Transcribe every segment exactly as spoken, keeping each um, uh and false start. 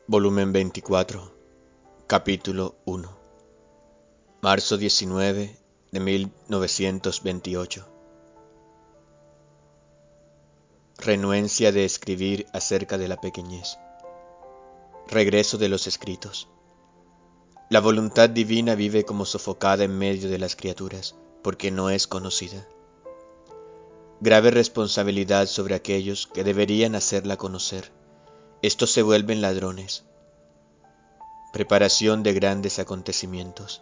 Volumen veinticuatro, capítulo uno, marzo diecinueve de mil novecientos veintiocho. Renuencia de escribir acerca de la pequeñez. Regreso de los escritos. La voluntad divina vive como sofocada en medio de las criaturas, porque no es conocida. Grave responsabilidad sobre aquellos que deberían hacerla conocer. Estos se vuelven ladrones. Preparación de grandes acontecimientos.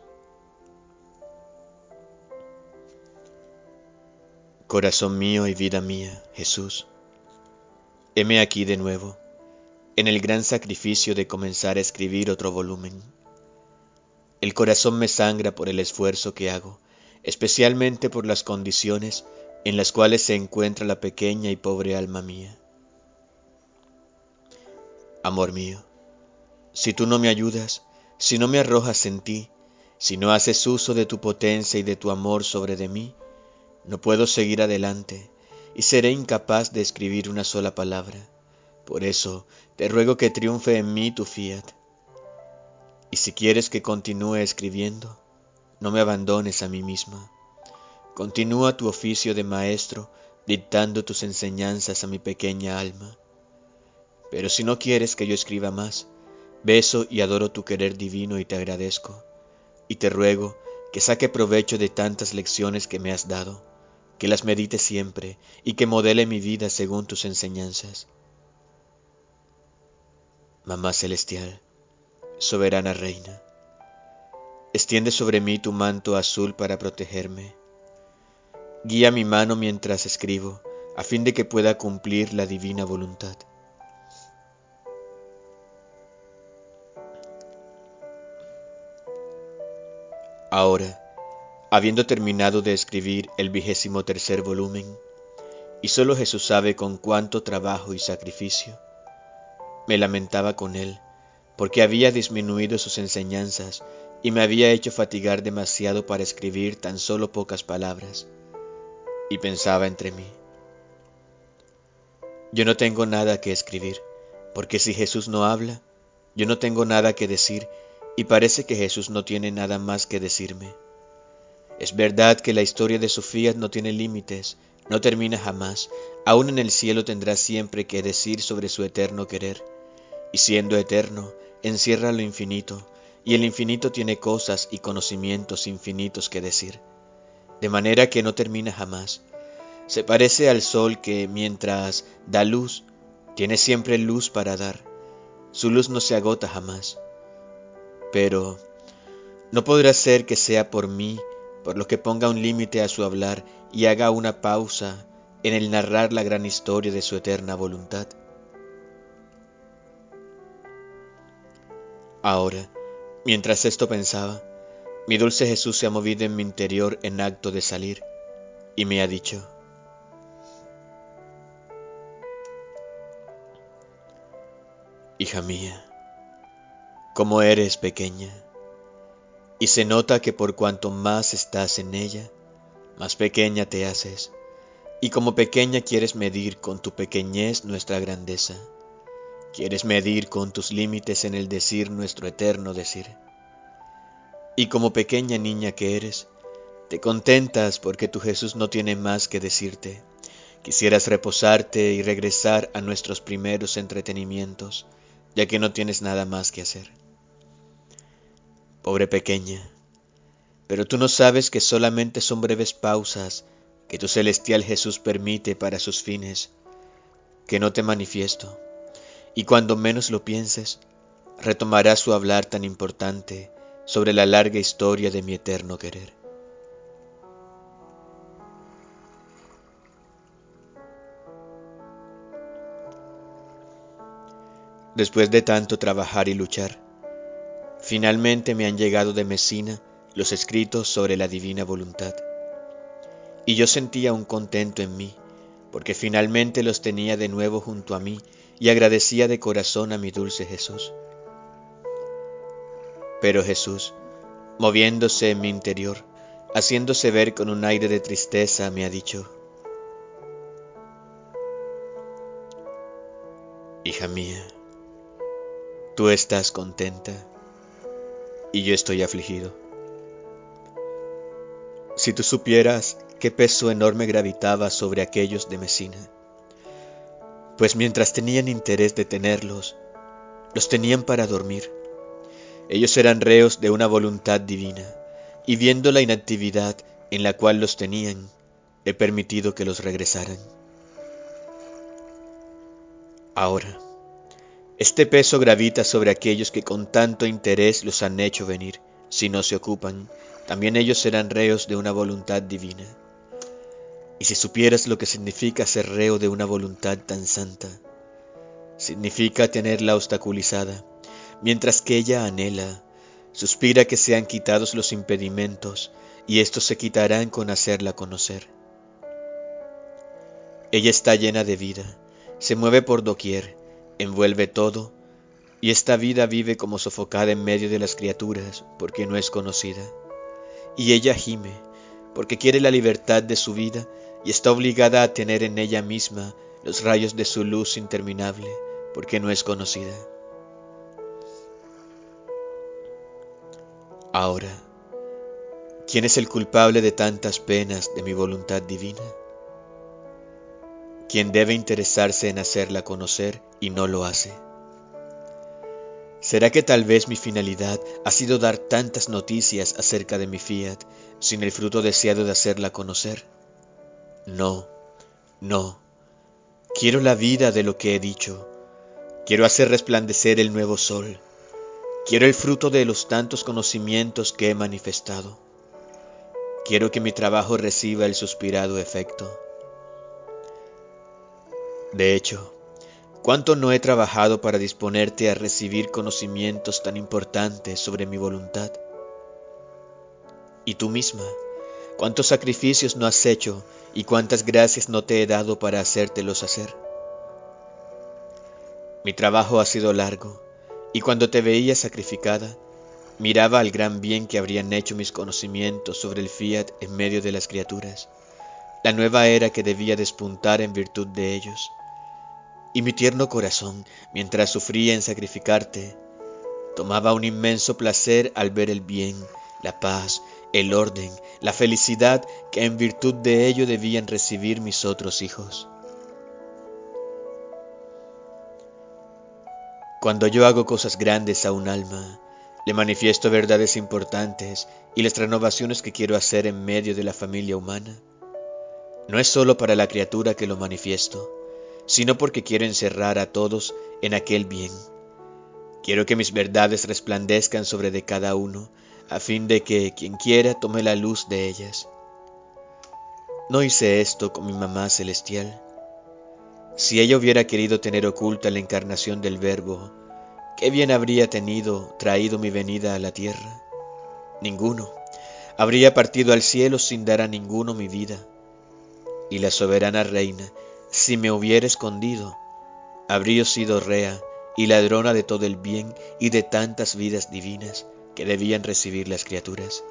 Corazón mío y vida mía, Jesús, heme aquí de nuevo, en el gran sacrificio de comenzar a escribir otro volumen. El corazón me sangra por el esfuerzo que hago, especialmente por las condiciones en las cuales se encuentra la pequeña y pobre alma mía. Amor mío, si tú no me ayudas, si no me arrojas en ti, si no haces uso de tu potencia y de tu amor sobre de mí, no puedo seguir adelante y seré incapaz de escribir una sola palabra. Por eso te ruego que triunfe en mí tu fiat. Y si quieres que continúe escribiendo, no me abandones a mí misma. Continúa tu oficio de maestro, dictando tus enseñanzas a mi pequeña alma. Pero si no quieres que yo escriba más, beso y adoro tu querer divino y te agradezco. Y te ruego que saque provecho de tantas lecciones que me has dado, que las medite siempre y que modele mi vida según tus enseñanzas. Mamá celestial, soberana reina, extiende sobre mí tu manto azul para protegerme. Guía mi mano mientras escribo, a fin de que pueda cumplir la divina voluntad. Ahora, habiendo terminado de escribir el vigésimo tercer volumen, y solo Jesús sabe con cuánto trabajo y sacrificio, me lamentaba con él, porque había disminuido sus enseñanzas y me había hecho fatigar demasiado para escribir tan solo pocas palabras, y pensaba entre mí: yo no tengo nada que escribir, porque si Jesús no habla, yo no tengo nada que decir, y parece que Jesús no tiene nada más que decirme. Es verdad que la historia de su fiat no tiene límites, no termina jamás, aún en el cielo tendrá siempre que decir sobre su eterno querer, y siendo eterno, encierra lo infinito, y el infinito tiene cosas y conocimientos infinitos que decir, de manera que no termina jamás. Se parece al sol que, mientras da luz, tiene siempre luz para dar. Su luz no se agota jamás. Pero no podrá ser que sea por mí, por lo que ponga un límite a su hablar y haga una pausa en el narrar la gran historia de su eterna voluntad. Ahora, mientras esto pensaba, mi dulce Jesús se ha movido en mi interior en acto de salir, y me ha dicho: hija mía, cómo eres pequeña, y se nota que por cuanto más estás en ella, más pequeña te haces, y como pequeña quieres medir con tu pequeñez nuestra grandeza, quieres medir con tus límites en el decir nuestro eterno decir. Y como pequeña niña que eres, te contentas porque tu Jesús no tiene más que decirte. Quisieras reposarte y regresar a nuestros primeros entretenimientos, ya que no tienes nada más que hacer. Pobre pequeña, pero tú no sabes que solamente son breves pausas que tu celestial Jesús permite para sus fines, que no te manifiesto, y cuando menos lo pienses, retomará su hablar tan importante sobre la larga historia de mi eterno querer. Después de tanto trabajar y luchar, finalmente me han llegado de Mesina los escritos sobre la divina voluntad, y yo sentía un contento en mí, porque finalmente los tenía de nuevo junto a mí y agradecía de corazón a mi dulce Jesús. Pero Jesús, moviéndose en mi interior, haciéndose ver con un aire de tristeza, me ha dicho: hija mía, tú estás contenta y yo estoy afligido. Si tú supieras qué peso enorme gravitaba sobre aquellos de Mesina, pues mientras tenían interés de tenerlos, los tenían para dormir. Ellos eran reos de una voluntad divina, y viendo la inactividad en la cual los tenían, he permitido que los regresaran. Ahora, este peso gravita sobre aquellos que con tanto interés los han hecho venir. Si no se ocupan, también ellos serán reos de una voluntad divina. Y si supieras lo que significa ser reo de una voluntad tan santa, significa tenerla obstaculizada, mientras que ella anhela, suspira que sean quitados los impedimentos, y estos se quitarán con hacerla conocer. Ella está llena de vida, se mueve por doquier, envuelve todo, y esta vida vive como sofocada en medio de las criaturas, porque no es conocida. Y ella gime, porque quiere la libertad de su vida, y está obligada a tener en ella misma los rayos de su luz interminable, porque no es conocida. Ahora, ¿quién es el culpable de tantas penas de mi voluntad divina? ¿Quién debe interesarse en hacerla conocer y no lo hace? ¿Será que tal vez mi finalidad ha sido dar tantas noticias acerca de mi fiat sin el fruto deseado de hacerla conocer? No, no. Quiero la vida de lo que he dicho. Quiero hacer resplandecer el nuevo sol. Quiero el fruto de los tantos conocimientos que he manifestado. Quiero que mi trabajo reciba el suspirado efecto. De hecho, ¿cuánto no he trabajado para disponerte a recibir conocimientos tan importantes sobre mi voluntad? Y tú misma, ¿cuántos sacrificios no has hecho y cuántas gracias no te he dado para hacértelos hacer? Mi trabajo ha sido largo, y cuando te veía sacrificada, miraba al gran bien que habrían hecho mis conocimientos sobre el fiat en medio de las criaturas, la nueva era que debía despuntar en virtud de ellos. Y mi tierno corazón, mientras sufría en sacrificarte, tomaba un inmenso placer al ver el bien, la paz, el orden, la felicidad que en virtud de ello debían recibir mis otros hijos. Cuando yo hago cosas grandes a un alma, le manifiesto verdades importantes y las renovaciones que quiero hacer en medio de la familia humana. No es solo para la criatura que lo manifiesto, sino porque quiero encerrar a todos en aquel bien. Quiero que mis verdades resplandezcan sobre de cada uno, a fin de que quien quiera tome la luz de ellas. No hice esto con mi mamá celestial. Si ella hubiera querido tener oculta la encarnación del Verbo, ¿qué bien habría tenido traído mi venida a la tierra? Ninguno. Habría partido al cielo sin dar a ninguno mi vida. Y la soberana reina, si me hubiera escondido, habría sido rea y ladrona de todo el bien y de tantas vidas divinas que debían recibir las criaturas.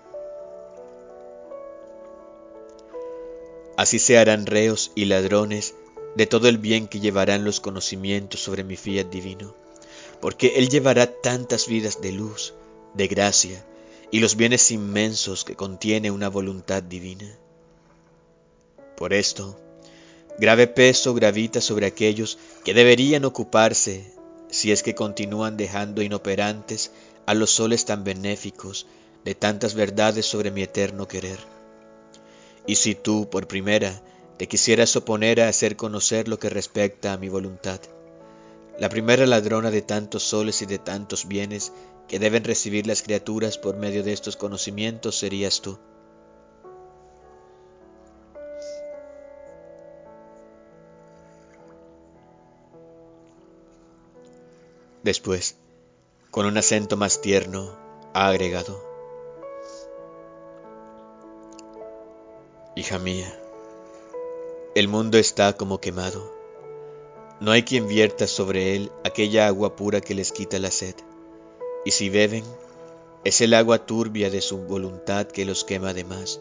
Así se harán reos y ladrones de todo el bien que llevarán los conocimientos sobre mi fiat divino, porque Él llevará tantas vidas de luz, de gracia, y los bienes inmensos que contiene una voluntad divina. Por esto, grave peso gravita sobre aquellos que deberían ocuparse, si es que continúan dejando inoperantes a los soles tan benéficos de tantas verdades sobre mi eterno querer. Y si tú, por primera, te quisieras oponer a hacer conocer lo que respecta a mi voluntad, la primera ladrona de tantos soles y de tantos bienes que deben recibir las criaturas por medio de estos conocimientos serías tú. Después, con un acento más tierno, ha agregado: Hija mía, el mundo está como quemado. No hay quien vierta sobre él aquella agua pura que les quita la sed, y si beben, es el agua turbia de su voluntad que los quema de más.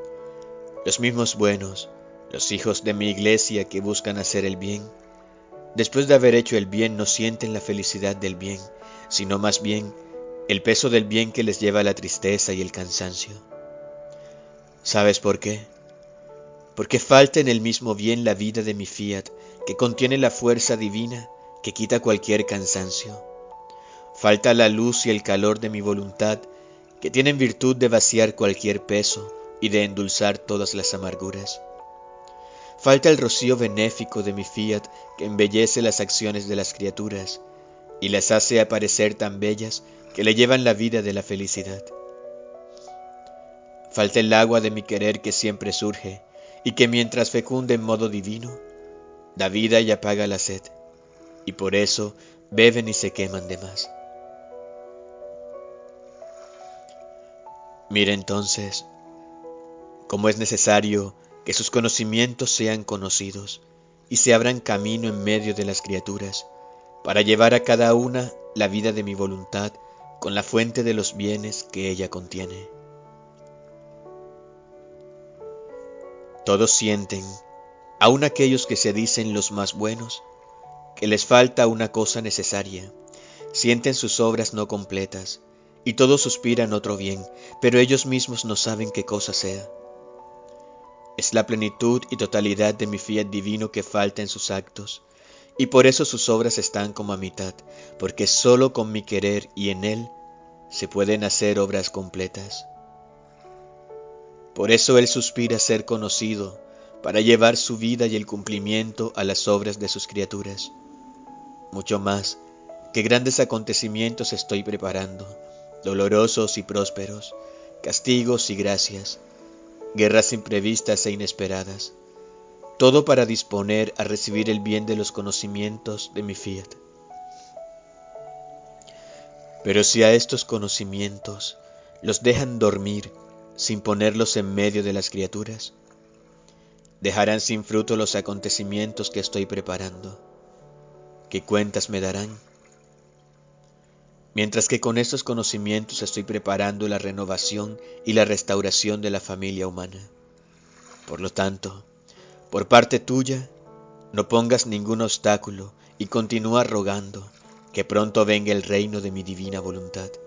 Los mismos buenos, los hijos de mi iglesia que buscan hacer el bien, después de haber hecho el bien, no sienten la felicidad del bien, sino más bien el peso del bien que les lleva a la tristeza y el cansancio. ¿Sabes por qué? Porque falta en el mismo bien la vida de mi fiat, que contiene la fuerza divina que quita cualquier cansancio. Falta la luz y el calor de mi voluntad, que tienen virtud de vaciar cualquier peso y de endulzar todas las amarguras. Falta el rocío benéfico de mi fiat, que embellece las acciones de las criaturas y las hace aparecer tan bellas que le llevan la vida de la felicidad. Falta el agua de mi querer que siempre surge y que mientras fecunda en modo divino, da vida y apaga la sed, y por eso beben y se queman de más. Mira entonces cómo es necesario que sus conocimientos sean conocidos y se abran camino en medio de las criaturas, para llevar a cada una la vida de mi voluntad con la fuente de los bienes que ella contiene. Todos sienten, aun aquellos que se dicen los más buenos, que les falta una cosa necesaria, sienten sus obras no completas, y todos suspiran otro bien, pero ellos mismos no saben qué cosa sea. Es la plenitud y totalidad de mi fiat divino que falta en sus actos, y por eso sus obras están como a mitad, porque solo con mi querer y en él se pueden hacer obras completas. Por eso él suspira ser conocido, para llevar su vida y el cumplimiento a las obras de sus criaturas. Mucho más que grandes acontecimientos estoy preparando, dolorosos y prósperos, castigos y gracias, guerras imprevistas e inesperadas, todo para disponer a recibir el bien de los conocimientos de mi fiat. Pero si a estos conocimientos los dejan dormir sin ponerlos en medio de las criaturas, dejarán sin fruto los acontecimientos que estoy preparando. ¿Qué cuentas me darán? Mientras que con estos conocimientos estoy preparando la renovación y la restauración de la familia humana. Por lo tanto, por parte tuya, no pongas ningún obstáculo y continúa rogando que pronto venga el reino de mi divina voluntad.